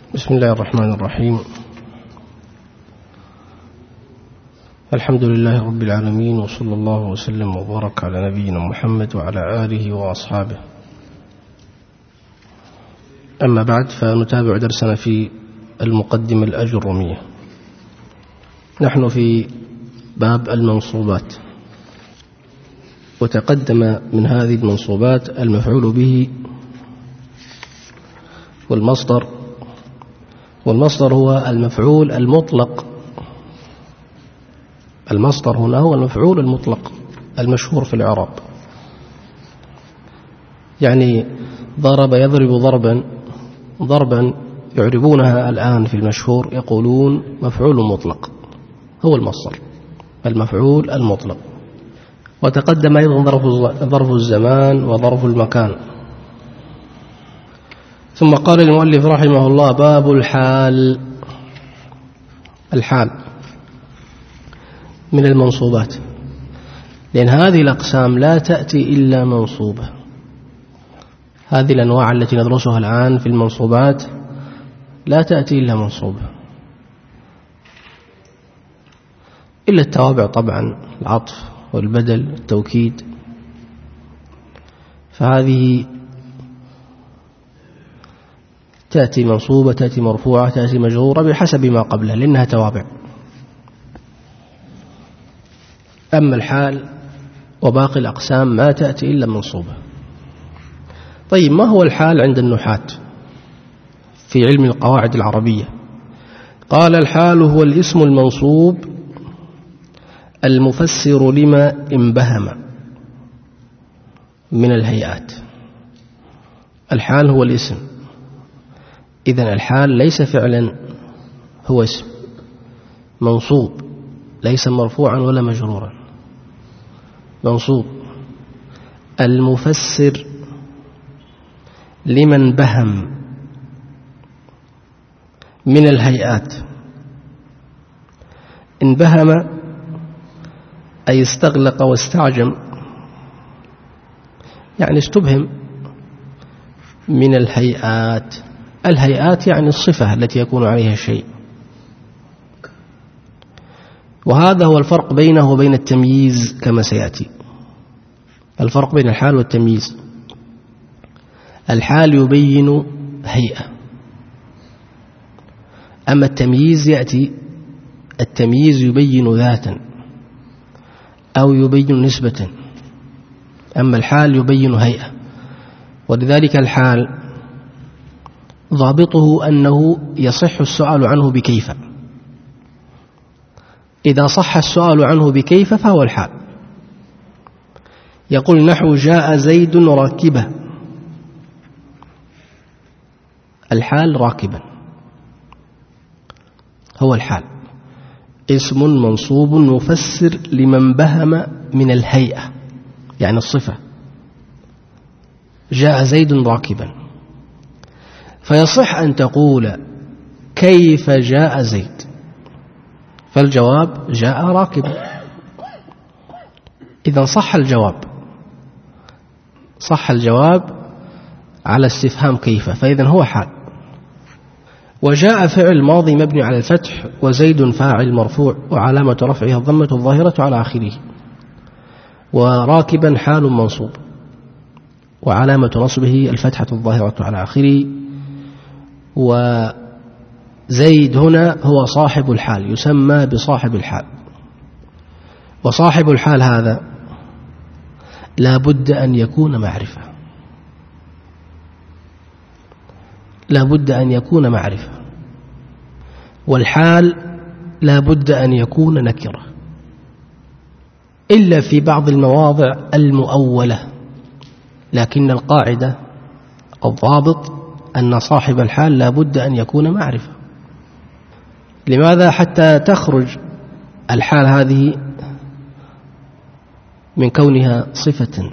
بسم الله الرحمن الرحيم. الحمد لله رب العالمين، وصلى الله وسلم وبارك على نبينا محمد وعلى آله وأصحابه. أما بعد، فنتابع درسنا في المقدمة الأجرمية. نحن في باب المنصوبات، وتقدم من هذه المنصوبات المفعول به والمصدر هو المفعول المطلق. المصدر هنا هو المفعول المطلق المشهور في الإعراب، يعني ضرب يضرب ضربا يعربونها الآن في المشهور، يقولون مفعول مطلق هو المصدر، المفعول المطلق. وتقدم أيضا ظرف الزمان وظرف المكان. ثم قال المؤلف رحمه الله: باب الحال. الحال من المنصوبات، لأن هذه الأقسام لا تأتي إلا منصوبة. هذه الأنواع التي ندرسها الآن في المنصوبات لا تأتي إلا منصوبة، إلا التوابع طبعا، العطف والبدل التوكيد، فهذه تأتي منصوبة، تأتي مرفوعة، تأتي مجرورة بحسب ما قبلها، لأنها توابع. أما الحال وباقي الأقسام ما تأتي إلا منصوبة. طيب، ما هو الحال عند النحاة في علم القواعد العربية؟ قال: الحال هو الاسم المنصوب المفسر لما انبهم من الهيئات. الحال هو الاسم، إذن الحال ليس فعلا، هو اسم منصوب، ليس مرفوعا ولا مجرورا، منصوب المفسر لمن بهم من الهيئات. انبهم أي استغلق واستعجم، يعني استبهم من الهيئات. الهيئات يعني الصفة التي يكون عليها الشيء، وهذا هو الفرق بينه وبين التمييز كما سيأتي. الفرق بين الحال والتمييز: الحال يبين هيئة، أما التمييز يأتي، التمييز يبين ذاتا أو يبين نسبة، أما الحال يبين هيئة. ولذلك الحال ضابطه أنه يصح السؤال عنه بكيف. إذا صح السؤال عنه بكيف فهو الحال. يقول نحو: جاء زيد راكبا. الحال راكبا هو الحال، اسم منصوب مفسر لمن بهم من الهيئة، يعني الصفة. جاء زيد راكبا، فيصح أن تقول كيف جاء زيد، فالجواب جاء راكبا. إذن صح الجواب على استفهام كيف، فإذن هو حال. وجاء فعل ماضي مبني على الفتح، وزيد فاعل مرفوع وعلامة رفعها الضمة الظاهرة على آخره، وراكبا حال منصوب وعلامة نصبه الفتحة الظاهرة على آخره. وزيد هنا هو صاحب الحال، يسمى بصاحب الحال. وصاحب الحال هذا لا بد أن يكون معرفة، لا بد أن يكون معرفة. والحال لا بد أن يكون نكرة، إلا في بعض المواضع المؤولة، لكن القاعدة الضابط أن صاحب الحال لا بد أن يكون معرفة. لماذا؟ حتى تخرج الحال هذه من كونها صفة.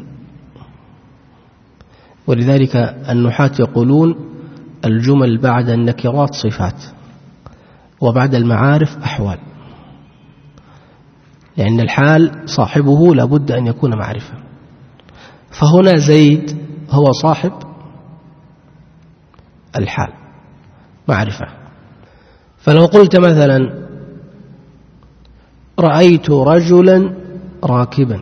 ولذلك النحاة يقولون: الجمل بعد النكرات صفات، وبعد المعارف أحوال، لأن الحال صاحبه لا بد أن يكون معرفة. فهنا زيد هو صاحب الحال، معرفة. فلو قلت مثلا رأيت رجلا راكبا،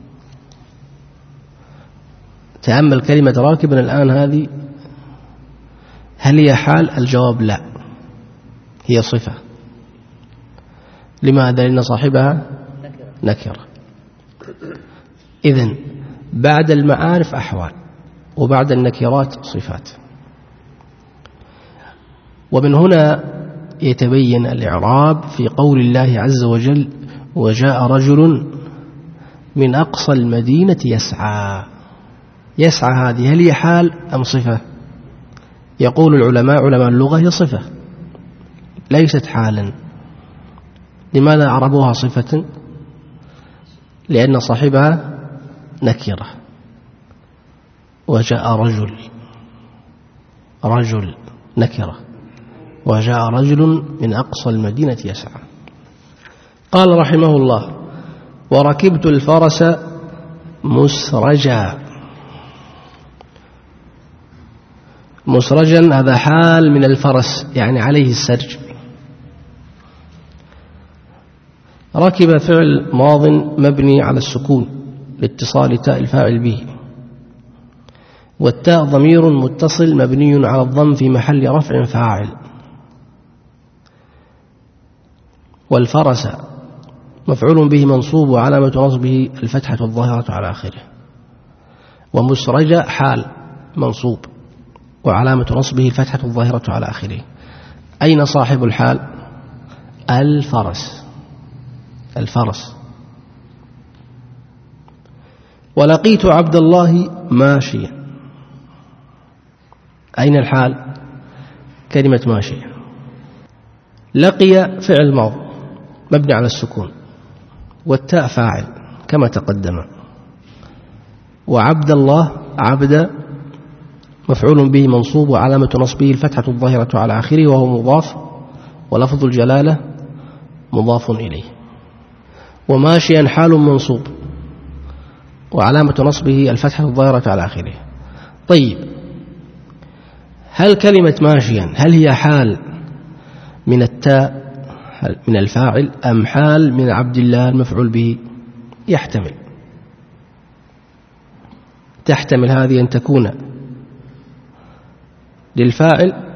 تأمل كلمة راكبا الآن هذه، هل هي حال؟ الجواب لا، هي صفة. لماذا؟ لأن صاحبها نكرة. إذن بعد المعارف أحوال، وبعد النكرات صفات. ومن هنا يتبين الإعراب في قول الله عز وجل وجاء رجل من أقصى المدينة يسعى. يسعى هذه هل هي حال أم صفة؟ يقول العلماء، علماء اللغة، هي صفة ليست حالا. لماذا أعربوها صفة؟ لأن صاحبها نكرة. وجاء رجل، رجل نكرة، وجاء رجل من أقصى المدينة يسعى. قال رحمه الله وركبت الفرس مسرجا. مسرجا هذا حال من الفرس، يعني عليه السرج. ركب فعل ماض مبني على السكون لاتصال تاء الفاعل به، والتاء ضمير متصل مبني على الضم في محل رفع فاعل. والفرس مفعول به منصوب وعلامة نصبه الفتحة الظاهرة على آخره. ومسرج حال منصوب وعلامة نصبه الفتحة الظاهرة على آخره. أين صاحب الحال؟ الفرس. الفرس. ولقيت عبد الله ماشيا. أين الحال؟ كلمة ماشية. لقي فعل ماض مبني على السكون، والتاء فاعل كما تقدم. وعبد الله عبد مفعول به منصوب وعلامة نصبه الفتحة الظاهرة على آخره وهو مضاف، ولفظ الجلالة مضاف إليه. وماشيا حال منصوب وعلامة نصبه الفتحة الظاهرة على آخره. طيب، هل كلمة ماشيا هل هي حال من التاء من الفاعل أم حال من عبد الله المفعول به؟ يحتمل، تحتمل هذه أن تكون للفاعل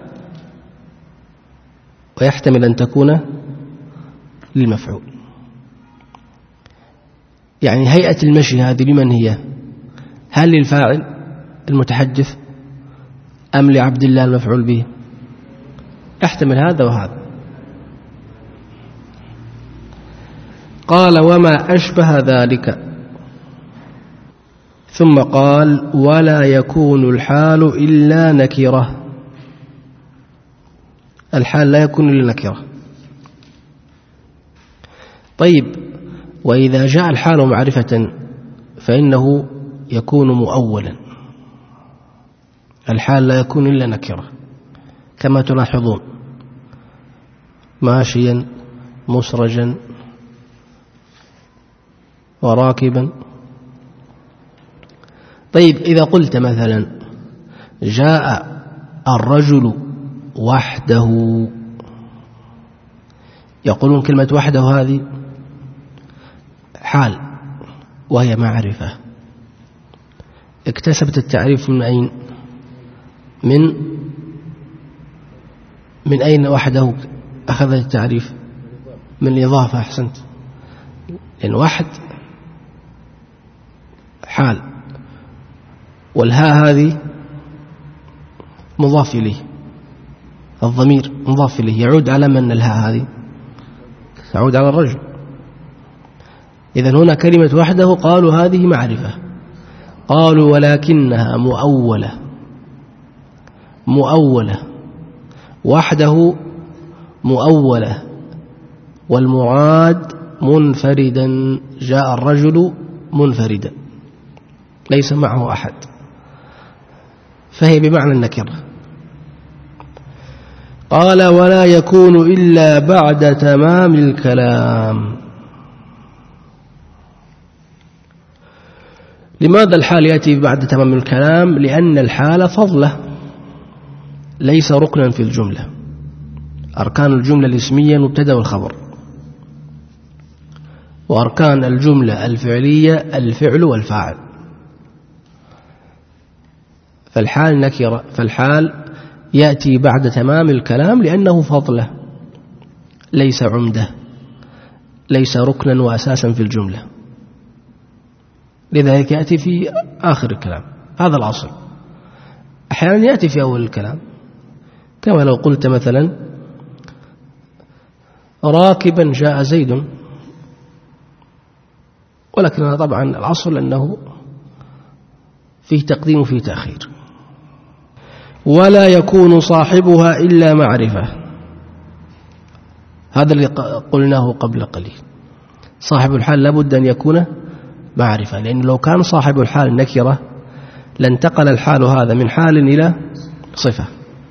ويحتمل أن تكون للمفعول. يعني هيئة المشي هذه لمن هي؟ هل للفاعل المتحدث أم لعبد الله المفعول به؟ يحتمل هذا وهذا. قال وما أشبه ذلك، ثم قال ولا يكون الحال إلا نكرة. الحال لا يكون إلا نكرة. طيب، وإذا جاء الحال معرفة فإنه يكون مؤولا. الحال لا يكون إلا نكرة كما تلاحظون: ماشيا، مسرجا، وراكبا. طيب، إذا قلت مثلا جاء الرجل وحده، يقولون كلمة وحده هذه حال وهي معرفة. اكتسبت التعريف من أين؟ من أين وحده أخذت التعريف؟ من الإضافة. أحسنت، لأن وحد حال، والهاء هذه مضاف إليه، الضمير مضاف إليه، يعود على من؟ الهاء هذه تعود على الرجل. إذن هنا كلمة وحده قالوا هذه معرفة. قالوا ولكنها مؤولة وحده مؤولة، والمراد منفردا. جاء الرجل منفردا ليس معه أحد، فهي بمعنى النكرة. قال ولا يكون إلا بعد تمام الكلام. لماذا الحال يأتي بعد تمام الكلام؟ لأن الحال فضلة ليس ركنا في الجملة. أركان الجملة الاسمية المبتدأ والخبر، وأركان الجملة الفعلية الفعل والفاعل. فالحال نكرة، فالحال يأتي بعد تمام الكلام لأنه فضله ليس عمده، ليس ركنا وأساسا في الجملة، لذلك يأتي في آخر الكلام. هذا الأصل. أحيانا يأتي في أول الكلام، كما لو قلت مثلا راكبا جاء زيد، ولكن طبعا الأصل أنه فيه تقديم وفيه تأخير. ولا يكون صاحبها إلا معرفة، هذا اللي قلناه قبل قليل. صاحب الحال لابد أن يكون معرفة، لأن لو كان صاحب الحال نكرة لانتقل الحال هذا من حال إلى صفة.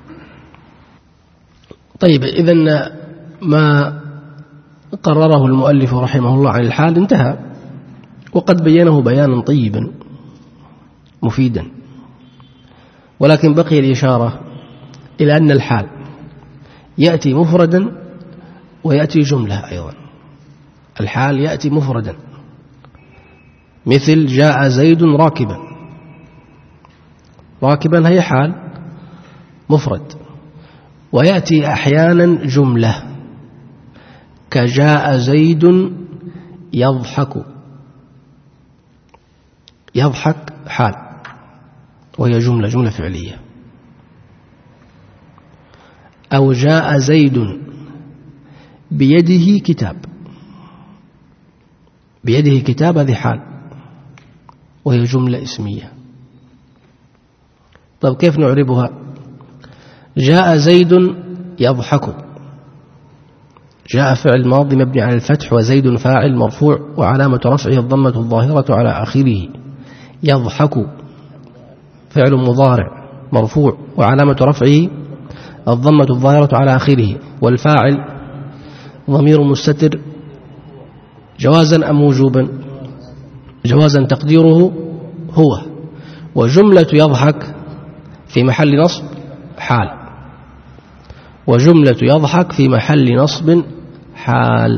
طيب، إذن ما قرره المؤلف رحمه الله عن الحال انتهى، وقد بينه بيانا طيبا مفيدا، ولكن بقي الإشارة إلى أن الحال يأتي مفردا ويأتي جملة أيضا. الحال يأتي مفردا، مثل جاء زيد راكبا، راكبا هي حال مفرد، ويأتي أحيانا جملة كجاء زيد يضحك، يضحك حال وهي جملة فعلية. أو جاء زيد بيده كتاب، بيده كتاب هذه حال وهي جملة اسمية. طيب كيف نعربها؟ جاء زيد يضحك، جاء فعل ماضي مبني على الفتح، وزيد فاعل مرفوع وعلامة رفعه الضمة الظاهرة على آخره. يضحك فعل مضارع مرفوع وعلامة رفعه الضمة الظاهرة على آخره، والفاعل ضمير مستتر جوازا أم وجوبا؟ جوازا تقديره هو. وجملة يضحك في محل نصب حال، وجملة يضحك في محل نصب حال.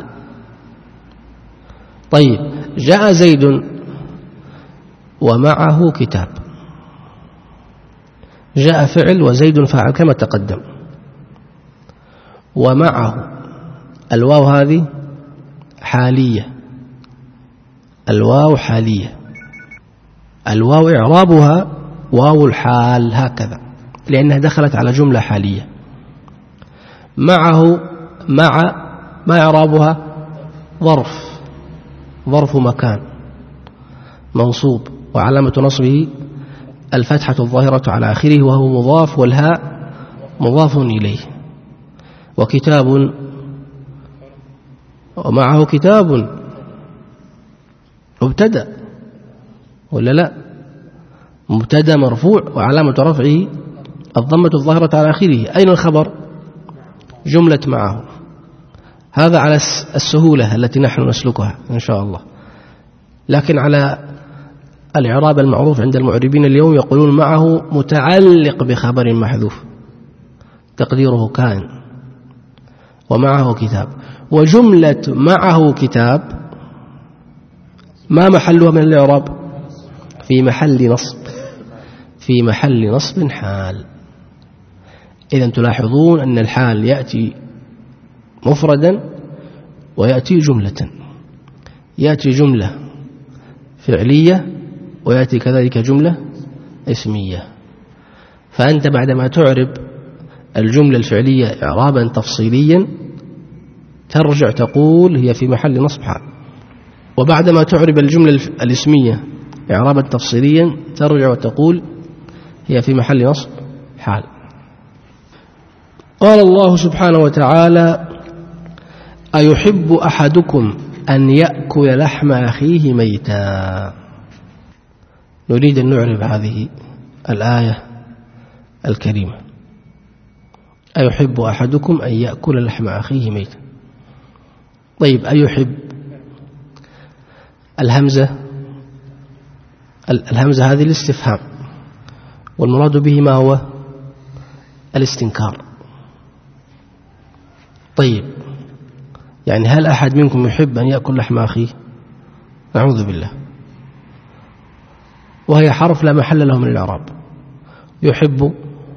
طيب، جاء زيد ومعه كتاب، جاء فعل وزيد فاعل كما تقدم، ومعه الواو هذه حالية، الواو حالية، الواو إعرابها واو الحال هكذا لأنها دخلت على جملة حالية. معه، مع ما إعرابها ظرف مكان منصوب وعلامة نصبه الفتحة الظاهرة على آخره وهو مضاف، والهاء مضاف إليه. وكتاب، ومعه كتاب مبتدأ ولا لا؟ مبتدأ مرفوع وعلامة رفعه الضمة الظاهرة على آخره. أين الخبر؟ جملة معه. هذا على السهولة التي نحن نسلكها إن شاء الله. لكن على الإعراب المعروف عند المعربين اليوم يقولون معه متعلق بخبر محذوف تقديره كائن، ومعه كتاب. وجملة معه كتاب ما محلها من الإعراب؟ في محل نصب، في محل نصب حال. إذن تلاحظون أن الحال يأتي مفردا ويأتي جملة، يأتي جملة فعلية ويأتي كذلك جملة اسمية. فأنت بعدما تعرب الجملة الفعلية إعرابا تفصيليا ترجع تقول هي في محل نصب حال، وبعدما تعرب الجملة الاسمية إعرابا تفصيليا ترجع وتقول هي في محل نصب حال. قال الله سبحانه وتعالى: أيحب أحدكم أن يأكل لحم أخيه ميتا. نريد أن نعرب هذه الآية الكريمة. أيحب أحدكم أن يأكل لحم أخيه ميتا. طيب، أيحب الهمزة هذه الاستفهام، والمراد به ما هو؟ الاستنكار. طيب، يعني هل أحد منكم يحب أن يأكل لحم أخيه؟ أعوذ بالله. وهي حرف لا محل له من الإعراب. يحب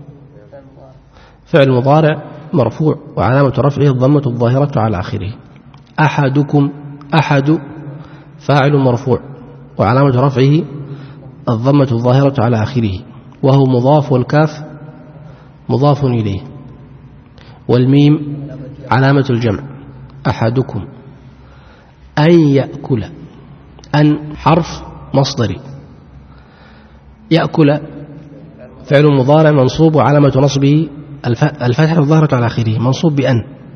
فعل مضارع مرفوع وعلامة رفعه الضمة الظاهرة على آخره. أحدكم، أحد فاعل مرفوع وعلامة رفعه الضمة الظاهرة على آخره، وهو مضاف، والكاف مضاف إليه، والميم علامة الجمع. أحدكم أن يأكل، أن حرف مصدري، يأكل فعل مضارع منصوب وعلامة نصبه الفتحة الظاهرة على آخره، منصوب بأن.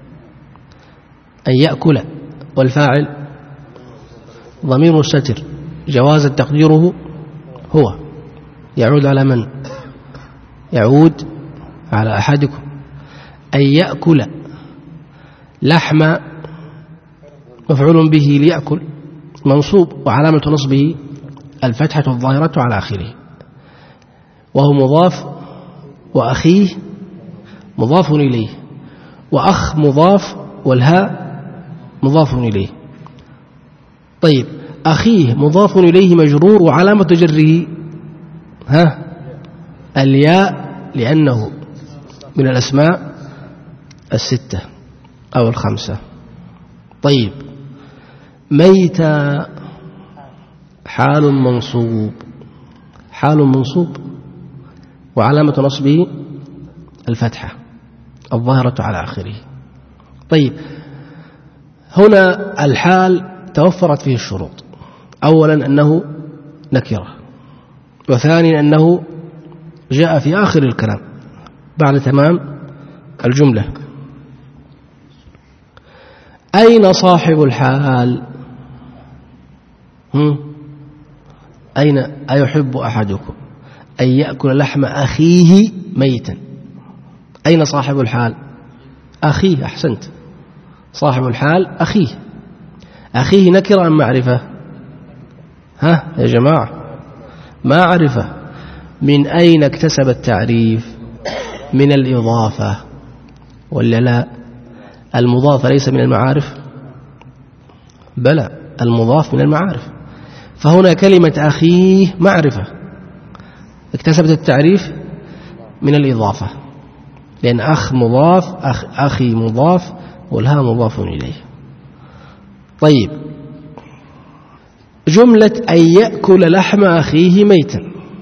أن يأكل، والفاعل ضمير مستتر جواز تقديره هو، يعود على من؟ يعود على أحدكم. أن يأكل لحم مفعول به ليأكل منصوب وعلامة نصبه الفتحة الظاهرة على آخره، وهو مضاف، وأخيه مضاف إليه، وأخ مضاف، والهاء مضاف إليه. طيب، أخيه مضاف إليه مجرور وعلامة جره الياء، لأنه من الأسماء الستة أو الخمسة. طيب، ميت حال منصوب، حال منصوب وعلامة نصبه الفتحة الظاهرة على آخره. طيب، هنا الحال توفرت فيه الشروط. أولا أنه نكرة، وثانيا أنه جاء في آخر الكلام بعد تمام الجملة. أين صاحب الحال؟ أين؟ أيحب أحدكم أن يأكل لحم أخيه ميتا؟ أين صاحب الحال؟ أخيه، أحسنت، صاحب الحال أخيه. أخيه نكرة أم معرفة؟ يا جماعة، معرفة. من أين اكتسب التعريف؟ من الإضافة، ولا لا؟ المضاف ليس من المعارف؟ بلى، المضاف من المعارف. فهنا كلمة أخيه معرفة اكتسبت التعريف من الإضافة، لأن أخ مضاف، أخي مضاف، والها مضاف إليه. طيب، جملة أن يأكل لحم أخيه ميتا،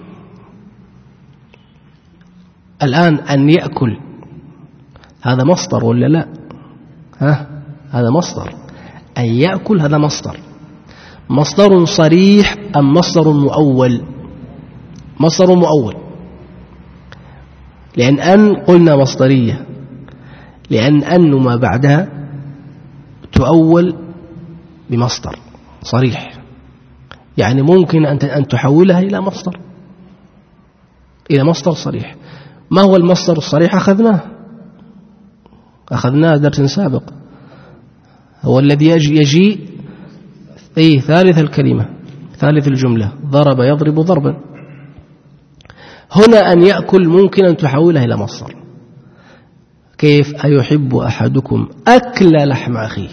الآن أن يأكل هذا مصدر ولا لا؟ هذا مصدر. أن يأكل هذا مصدر. مصدر صريح أم مصدر مؤول؟ مصدر مؤول، لأن أن قلنا مصدرية، لأن أن ما بعدها تؤول بمصدر صريح، يعني ممكن أن تحولها إلى مصدر، إلى مصدر صريح. ما هو المصدر الصريح؟ أخذناه درس سابق، هو الذي يجيء ثالث الكلمة، ثالث الجملة، ضرب يضرب ضربا. هنا أن يأكل ممكن أن تحولها إلى مصدر. كيف؟ أيحب أحدكم أكل لحم أخيه،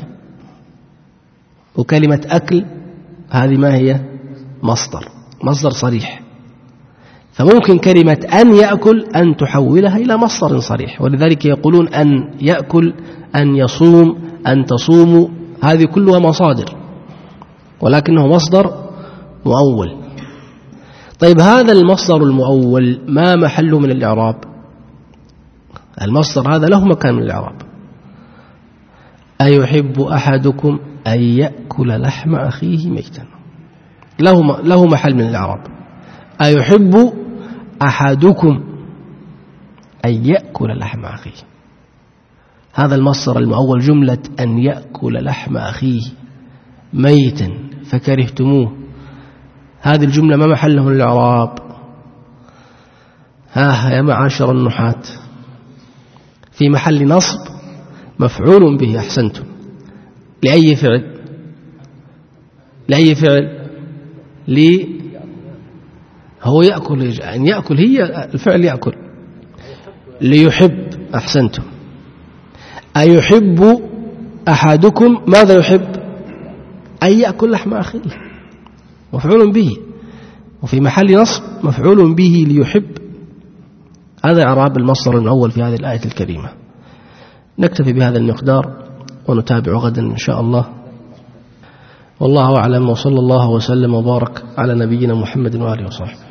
وكلمة أكل هذه ما هي؟ مصدر صريح. فممكن كلمة أن يأكل أن تحولها إلى مصدر صريح، ولذلك يقولون أن يأكل، أن يصوم، أن تصوم، هذه كلها مصادر، ولكنه مصدر مؤول. طيب، هذا المصدر المؤول ما محله من الإعراب؟ المصدر هذا له مكان من الإعراب. أيحب أحدكم أن يأكل لحم أخيه ميتا، له محل من الإعراب. أيحب أحدكم أن يأكل لحم أخيه، هذا المصدر المؤول. جملة أن يأكل لحم أخيه ميتا فكرهتموه، هذه الجملة ما محله من الإعراب؟ يا معاشر النحاة، في محل نصب مفعول به. أحسنتم. لأي فعل؟ هو يأكل، أن يأكل هي الفعل يأكل، ليحب. أحسنتم. أيحب أحدكم ماذا يحب؟ أن يأكل لحم أخيه، مفعول به، وفي محل نصب مفعول به ليحب. هذا إعراب المصدر الأول في هذه الآية الكريمة. نكتفي بهذا المقدار ونتابع غدا إن شاء الله. والله أعلم، وصلى الله وسلم وبارك على نبينا محمد وآله وصحبه.